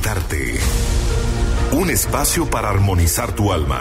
Conectarte. Un espacio para armonizar tu alma.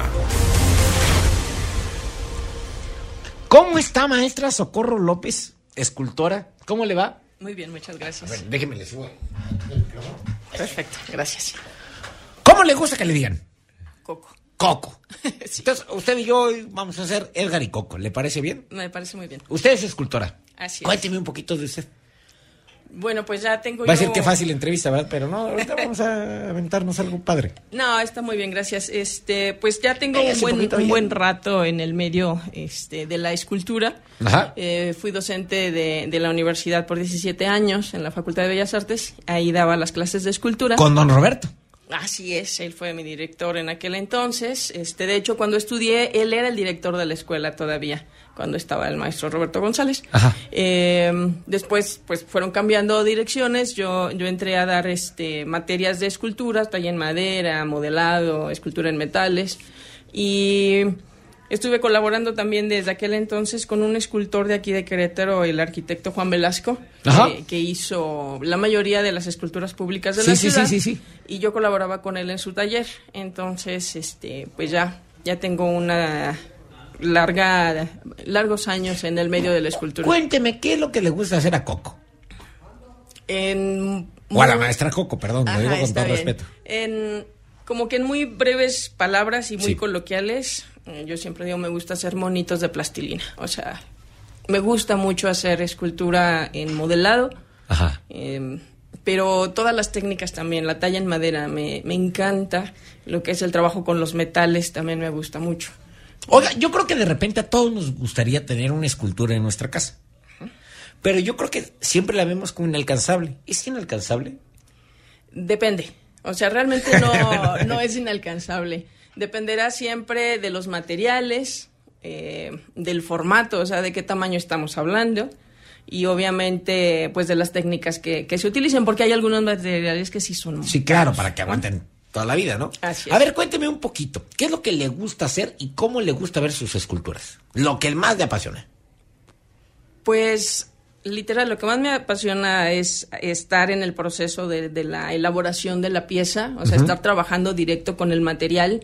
¿Cómo está, maestra Socorro López, escultora? ¿Cómo le va? Muy bien, muchas gracias. A ver, déjeme le subo. Perfecto, gracias. ¿Cómo le gusta que le digan? Coco. Coco. Sí. Entonces, usted y yo hoy vamos a hacer Edgar y Coco. ¿Le parece bien? Me parece muy bien. Usted es escultora. Así es. Cuénteme un poquito de usted. Bueno, pues ya tengo Va a ser que fácil entrevista, ¿verdad? Pero no, ahorita vamos a aventarnos algo padre. No, está muy bien, gracias. Pues ya tengo un buen rato en el medio de la escultura. Ajá. Fui docente de la universidad por 17 años en la Facultad de Bellas Artes. Ahí daba las clases de escultura. Con don Roberto. Así es, él fue mi director en aquel entonces. De hecho, cuando estudié, él era el director de la escuela todavía, cuando estaba el maestro Roberto González. Ajá. Después, pues, fueron cambiando direcciones. Yo entré a dar materias de escultura, talla en madera, modelado, escultura en metales. Y estuve colaborando también desde aquel entonces con un escultor de aquí de Querétaro, el arquitecto Juan Velasco, que hizo la mayoría de las esculturas públicas de la ciudad. Sí. Y yo colaboraba con él en su taller. Entonces, pues ya tengo una largos años en el medio de la escultura. Cuénteme, ¿qué es lo que le gusta hacer a Coco? O a la maestra Coco, perdón, lo digo con todo respeto. Como que en muy breves palabras y muy coloquiales, yo siempre digo, me gusta hacer monitos de plastilina. O sea, me gusta mucho hacer escultura en modelado. Ajá. Pero todas las técnicas también, la talla en madera me encanta, lo que es el trabajo con los metales también me gusta mucho. Oiga, yo creo que de repente a todos nos gustaría tener una escultura en nuestra casa, pero yo creo que siempre la vemos como inalcanzable. ¿Es inalcanzable? Depende, o sea, realmente no es inalcanzable. Dependerá siempre de los materiales, del formato, o sea, de qué tamaño estamos hablando. Y obviamente, pues, de las técnicas que se utilicen, porque hay algunos materiales que sí son... Sí, claro, para que aguanten toda la vida, ¿no? Así es. A ver, cuénteme un poquito, ¿qué es lo que le gusta hacer y cómo le gusta ver sus esculturas? Lo que más le apasiona. Pues, literal, lo que más me apasiona es estar en el proceso de la elaboración de la pieza, o sea, estar trabajando directo con el material,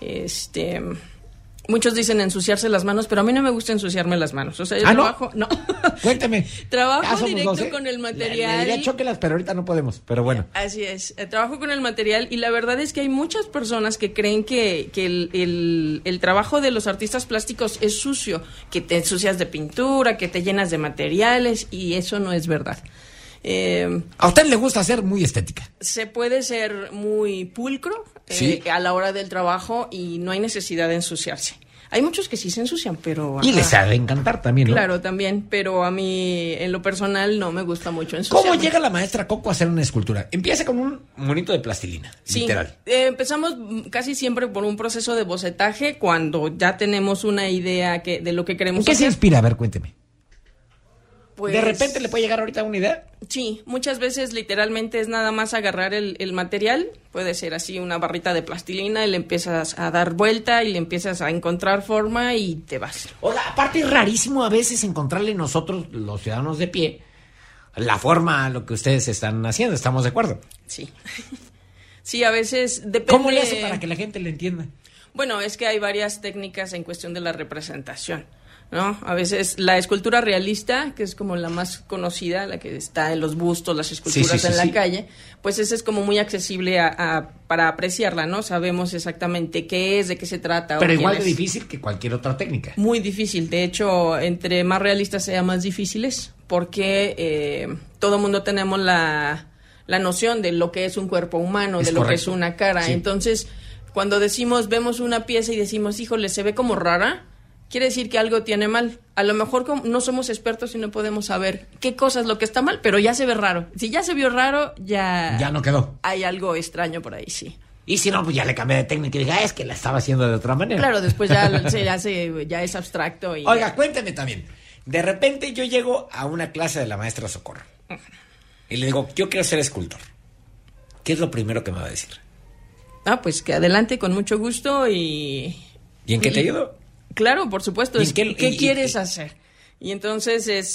Muchos dicen ensuciarse las manos, pero a mí no me gusta ensuciarme las manos. O sea, yo trabajo... No. Cuénteme. Trabajo directo con el material. Le diría chóquelas, pero ahorita no podemos, pero bueno. Así es. Trabajo con el material y la verdad es que hay muchas personas que creen que el trabajo de los artistas plásticos es sucio, que te ensucias de pintura, que te llenas de materiales, y eso no es verdad. ¿A usted le gusta ser muy estética? Se puede ser muy pulcro a la hora del trabajo y no hay necesidad de ensuciarse. Hay muchos que sí se ensucian, pero... Y les ha de encantar también, ¿no? Claro, también, pero a mí, en lo personal, no me gusta mucho ensuciarme. ¿Cómo llega la maestra Coco a hacer una escultura? Empieza con un monito de plastilina, literal. Empezamos casi siempre por un proceso de bocetaje, cuando ya tenemos una idea de lo que queremos hacer. ¿En qué se inspira? A ver, cuénteme. Pues, ¿de repente le puede llegar ahorita una idea? Sí, muchas veces literalmente es nada más agarrar el material, puede ser así una barrita de plastilina, y le empiezas a dar vuelta y le empiezas a encontrar forma y te vas. Oiga, aparte es rarísimo a veces encontrarle nosotros, los ciudadanos de pie, la forma a lo que ustedes están haciendo, ¿estamos de acuerdo? Sí. Sí, a veces depende... ¿Cómo le hace para que la gente le entienda? Bueno, es que hay varias técnicas en cuestión de la representación, ¿no? A veces la escultura realista, que es como la más conocida, la que está en los bustos, las esculturas en la calle, pues esa es como muy accesible para apreciarla, ¿no? Sabemos exactamente qué es, de qué se trata. Pero igual de difícil que cualquier otra técnica. Muy difícil, de hecho, entre más realistas sea, más difíciles, porque todo el mundo tenemos la noción de lo que es un cuerpo humano, de lo que es una cara. Sí. Entonces, cuando vemos una pieza y decimos, híjole, se ve como rara, quiere decir que algo tiene mal. A lo mejor no somos expertos y no podemos saber qué cosa es lo que está mal, pero ya se ve raro. Si ya se vio raro, ya no quedó. Hay algo extraño por ahí, sí. Y si no, pues ya le cambié de técnica y dije, es que la estaba haciendo de otra manera. Claro, después ya es abstracto. Y oiga, cuénteme también. De repente yo llego a una clase de la maestra Socorro y le digo, yo quiero ser escultor. ¿Qué es lo primero que me va a decir? Pues que adelante, con mucho gusto y... ¿Y en qué te ayudo? Claro, por supuesto. ¿Qué quieres hacer? Y entonces es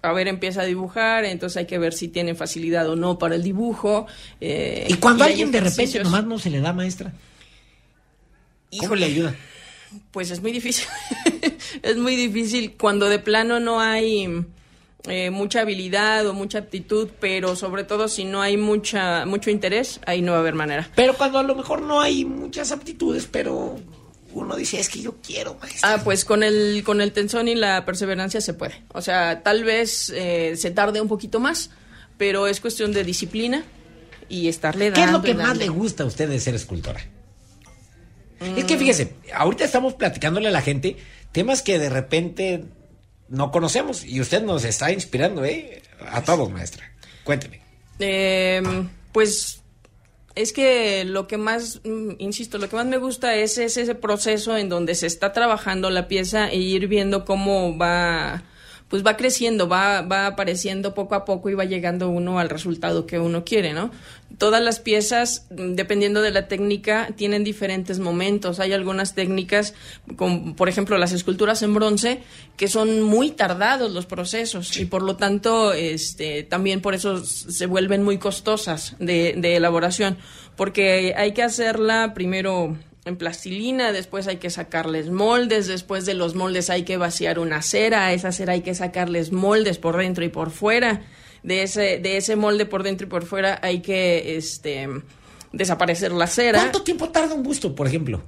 a ver, empieza a dibujar, entonces hay que ver si tienen facilidad o no para el dibujo. Y cuando hay alguien de repente ejercicios. nomás no se le da, maestra, ¿cómo le ayuda? Pues es muy difícil. Es muy difícil cuando de plano no hay mucha habilidad o mucha aptitud, pero sobre todo si no hay mucho interés, ahí no va a haber manera. Pero cuando a lo mejor no hay muchas aptitudes, pero uno dice, es que yo quiero, maestra. Pues con el tensón y la perseverancia se puede. O sea, tal vez se tarde un poquito más, pero es cuestión de disciplina y estarle dando. ¿Qué es lo que y más dando. le gusta a usted de ser escultora? Es que fíjese, ahorita estamos platicándole a la gente temas que de repente no conocemos y usted nos está inspirando, a todos, maestra. Cuénteme. Pues es que lo que más, insisto, lo que más me gusta es ese proceso en donde se está trabajando la pieza e ir viendo cómo va creciendo, va apareciendo poco a poco y va llegando uno al resultado que uno quiere, ¿no? Todas las piezas, dependiendo de la técnica, tienen diferentes momentos. Hay algunas técnicas, como por ejemplo las esculturas en bronce, que son muy tardados los procesos, sí. Y por lo tanto, también por eso se vuelven muy costosas de elaboración, porque hay que hacerla primero en plastilina, después hay que sacarles moldes, después de los moldes hay que vaciar una cera, a esa cera hay que sacarles moldes por dentro y por fuera, de ese molde por dentro y por fuera hay que desaparecer la cera. ¿Cuánto tiempo tarda un busto, por ejemplo?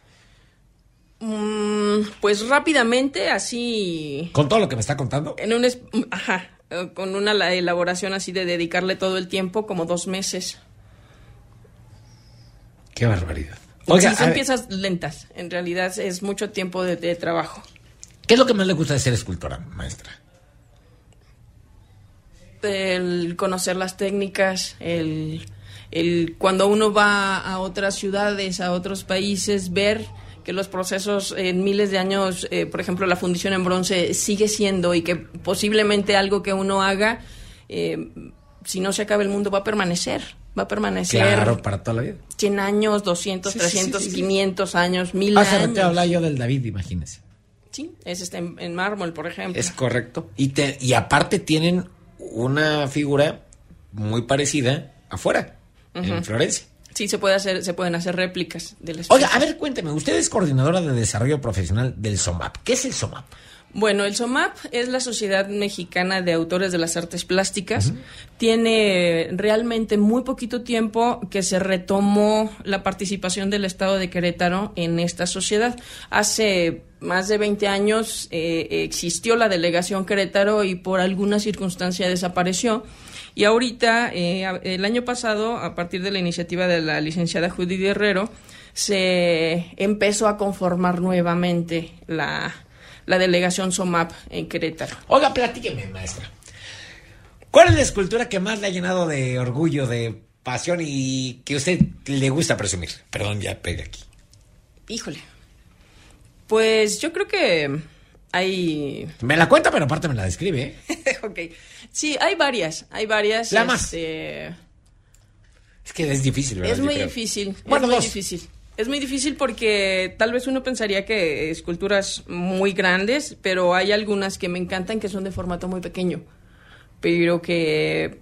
Pues rápidamente, así... ¿Con todo lo que me está contando? Con una elaboración así de dedicarle todo el tiempo, como 2 meses. ¡Qué barbaridad! Oiga, son piezas lentas, en realidad es mucho tiempo de trabajo. ¿Qué es lo que más le gusta de ser escultora, maestra? El conocer las técnicas, el cuando uno va a otras ciudades, a otros países, ver que los procesos en miles de años, por ejemplo, la fundición en bronce sigue siendo y que posiblemente algo que uno haga, si no se acaba el mundo, va a permanecer. Claro, para toda la vida. 100 años, 200, 300, 500 años, 1000 años. Hace rato hablaba yo del David, imagínese. Sí, ese está en mármol, por ejemplo. Es correcto. Y aparte tienen una figura muy parecida afuera, en Florencia. Sí, se pueden hacer réplicas de las Oiga, piezas. a ver, cuénteme, usted es coordinadora de desarrollo profesional del SOMAP. ¿Qué es el SOMAP? Bueno, el SOMAP es la Sociedad Mexicana de Autores de las Artes Plásticas. Tiene realmente muy poquito tiempo que se retomó la participación del Estado de Querétaro en esta sociedad. Hace más de 20 años existió la delegación Querétaro y por alguna circunstancia desapareció. Y ahorita, el año pasado, a partir de la iniciativa de la licenciada Judith Herrero, se empezó a conformar nuevamente la delegación SOMAP en Querétaro. Oiga, platíqueme, maestra. ¿Cuál es la escultura que más le ha llenado de orgullo, de pasión y que a usted le gusta presumir? Perdón, ya pegué aquí. Híjole. Pues yo creo que hay... Me la cuenta, pero aparte me la describe, Ok. Sí, hay varias. La más. Es que es difícil, ¿verdad? Es muy difícil. Bueno, es muy difícil. Es muy difícil porque tal vez uno pensaría que esculturas muy grandes, pero hay algunas que me encantan que son de formato muy pequeño, pero que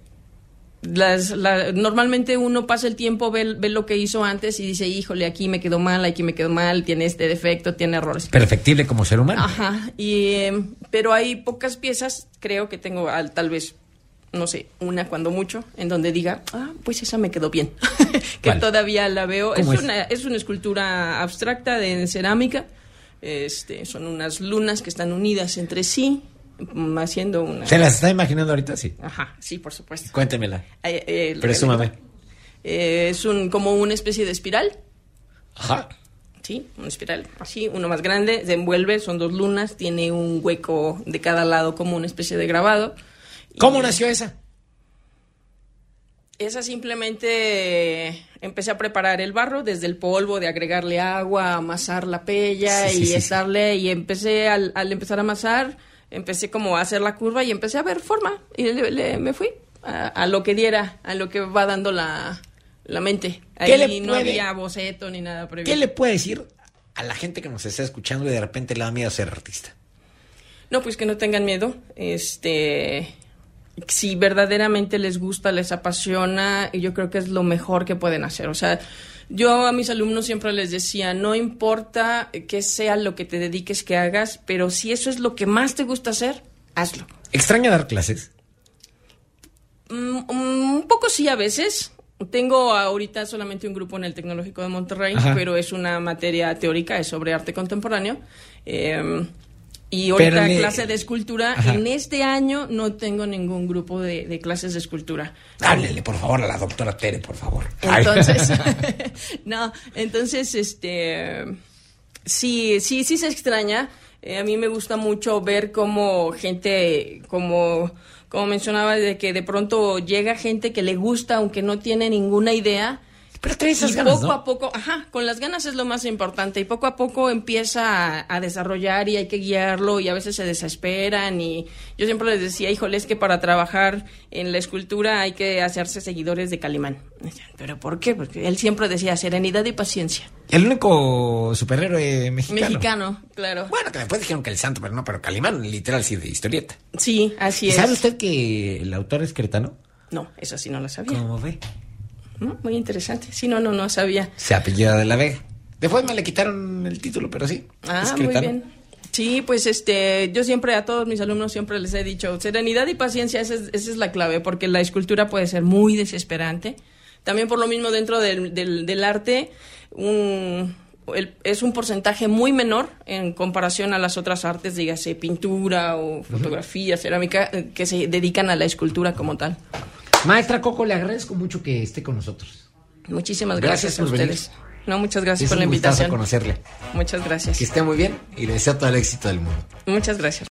normalmente uno pasa el tiempo, ve lo que hizo antes y dice, híjole, aquí me quedó mal, tiene este defecto, tiene errores. Perfectible como ser humano. Ajá, pero hay pocas piezas, creo que tengo tal vez, no sé, una cuando mucho, en donde diga, pues esa me quedó bien, que ¿Cuál? Todavía la veo. ¿Cómo es? Es una escultura abstracta de cerámica, son unas lunas que están unidas entre sí, haciendo una... ¿Se las está imaginando ahorita? Sí. Ajá, sí, por supuesto. Cuéntemela. Presúmame. Es como una especie de espiral. Ajá. Sí, una espiral así, uno más grande, se envuelve, son 2 lunas, tiene un hueco de cada lado como una especie de grabado. ¿Cómo nació esa? Esa simplemente empecé a preparar el barro desde el polvo, de agregarle agua, amasar la pella y empecé al empezar a amasar, empecé como a hacer la curva y empecé a ver forma y me fui a lo que diera, a lo que va dando la mente. Ahí no había boceto ni nada previo. ¿Qué le puede decir a la gente que nos está escuchando y de repente le da miedo ser artista? No, pues que no tengan miedo. Si verdaderamente les gusta, les apasiona, yo creo que es lo mejor que pueden hacer. O sea, yo a mis alumnos siempre les decía, no importa qué sea lo que te dediques, que hagas, pero si eso es lo que más te gusta hacer, hazlo. ¿Extraña dar clases? Un poco sí, a veces. Tengo ahorita solamente un grupo en el Tecnológico de Monterrey, Ajá. pero es una materia teórica, es sobre arte contemporáneo. Y ahorita clase de escultura. Ajá. En este año no tengo ningún grupo de clases de escultura. Háblele, por favor, a la doctora Tere, por favor. Entonces, sí se extraña. A mí me gusta mucho ver cómo gente, como mencionaba, de que de pronto llega gente que le gusta, aunque no tiene ninguna idea. Pero trae esas y ganas, poco ¿no? a poco, con las ganas es lo más importante, y poco a poco empieza a desarrollar, y hay que guiarlo, y a veces se desesperan, y yo siempre les decía, híjole, es que para trabajar en la escultura hay que hacerse seguidores de Calimán. ¿Pero por qué? Porque él siempre decía serenidad y paciencia. El único superhéroe mexicano. Mexicano, claro. Bueno, que después dijeron que el santo, pero Calimán, literal, sí, de historieta. Sí, así ¿Y es. sabe usted que el autor es cretano? No, eso sí no lo sabía. ¿Cómo ve? Muy interesante. Sí, no sabía. Se apellida de la Vega. Después me le quitaron el título, pero sí. Es Muy cretano. bien. Sí, pues yo siempre a todos mis alumnos siempre les he dicho, serenidad y paciencia, esa es la clave, porque la escultura puede ser muy desesperante. También por lo mismo dentro del arte, es un porcentaje muy menor en comparación a las otras artes, dígase pintura o fotografía, cerámica, que se dedican a la escultura como tal. Maestra Coco, le agradezco mucho que esté con nosotros. Muchísimas gracias a por venir. ustedes. No, muchas gracias Es por la un gustazo invitación. conocerle. Muchas gracias. Que esté muy bien y le deseo todo el éxito del mundo. Muchas gracias.